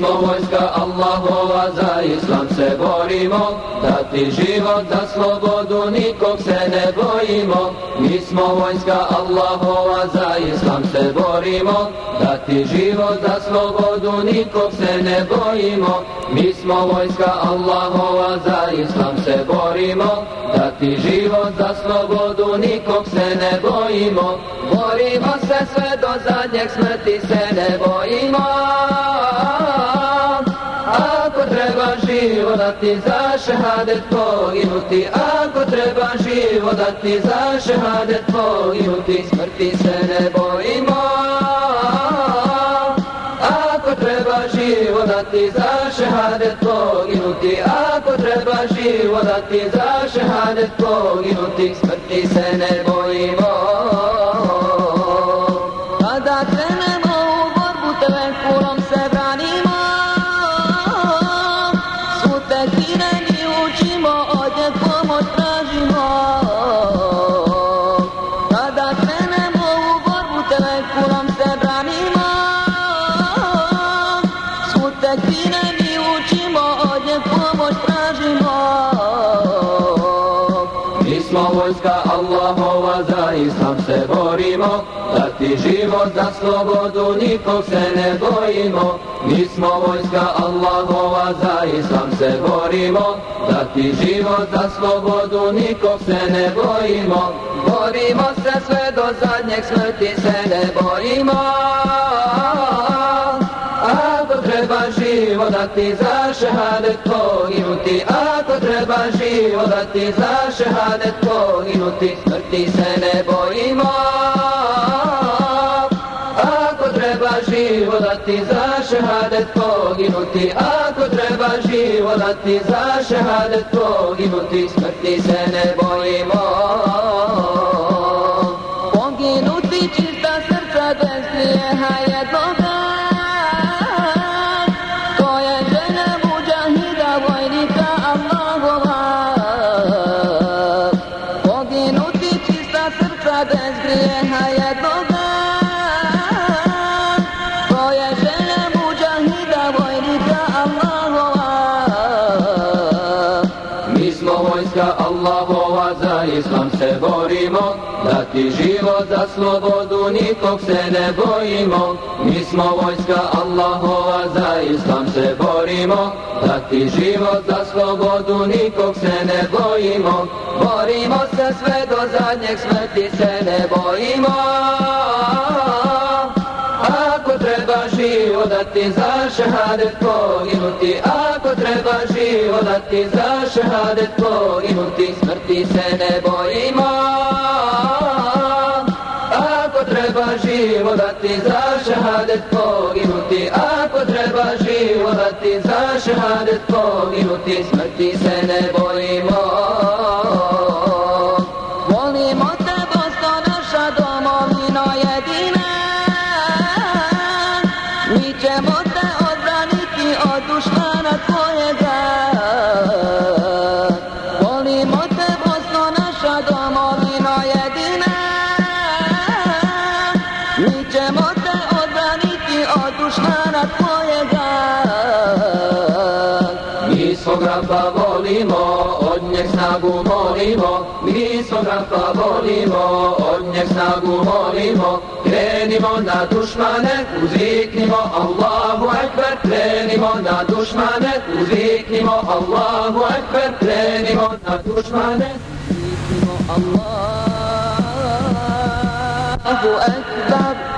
smo vojska Allahova, za islam se borimo, dati život za slobodu, nikog se ne bojimo. Mi smo vojska Allahova, za islam se borimo, dati život za slobodu, nikog se ne bojimo. Mi smo vojska Allahova, za islam se borimo, dati život za slobodu, nikog se ne bojimo. Borimo se sve do zadnjeg, smrti se ne bojimo. Ako treba život dati za šehadet poginuti, ako treba život dati za šehadet poginuti, smrti se ne bojimo. Ako treba život dati za šehadet poginuti, ako treba život dati za šehadet poginuti, smrti se ne bojimo. Kada krenemo u borbu, tevekulom se branimo, svu tekbire mi učimo, od nje pomoć tražimo. Kada krenemo u borbu, tevekulom se branimo, svu tekbire mi učimo, od nje pomoć tražimo. Mi smo vojska Allahova, za islam se borimo, dati život za slobodu, nikog se ne bojimo. Mi smo vojska Allahova, za islam se borimo, dati život za slobodu, nikog se ne bojimo. Borimo se sve do zadnjeg, smrti se ne bojimo. Ako treba život dati za šehadet poginuti, ako treba život dati za šehadet poginuti, smrti se ne bojimo. Ako treba život dati za šehadet poginuti, ako treba život dati za šehadet poginuti, smrti se ne bojimo. Poginuti čista srca bez grijeha jednoga, to je želja mudžahida, vojnika Allahova. Poginuti čista srca bez grijeha jednoga, to je želja mudžahida, vojnika Allahova. Mi smo vojska Allahova, za islam se borimo, dati život za slobodu, nikog se ne bojimo. Mi smo vojska Allahova, za islam se borimo, dati život za slobodu, nikog se ne bojimo. Borimo se sve do zadnjeg, smrti se ne bojimo. Ako treba život dati za šehadet poginuti, ako treba život dati za šehadet poginuti, smrti se ne bojimo. Ako treba život dati za šehadet poginuti, ako treba život dati za šehadet poginuti, smrti se ne bojimo. Volimo te, Bosno, naša domovino jedina, mi ćemo te odbraniti od dušmana tvojega. Volimo te, Bosno, naša domovino jedina, mi ćemo te odbraniti od dušmana tvojega. Mi svoga pa volimo, od njeg snagu molimo, mi svoga pa volimo, od njeg snagu molimo. Krenimo na dušmane, uzviknimo Allahu Ekber, krenimo na dušmane, uzviknimo Allahu Ekber, krenimo na dušmane, uzviknimo Allahu Ekber.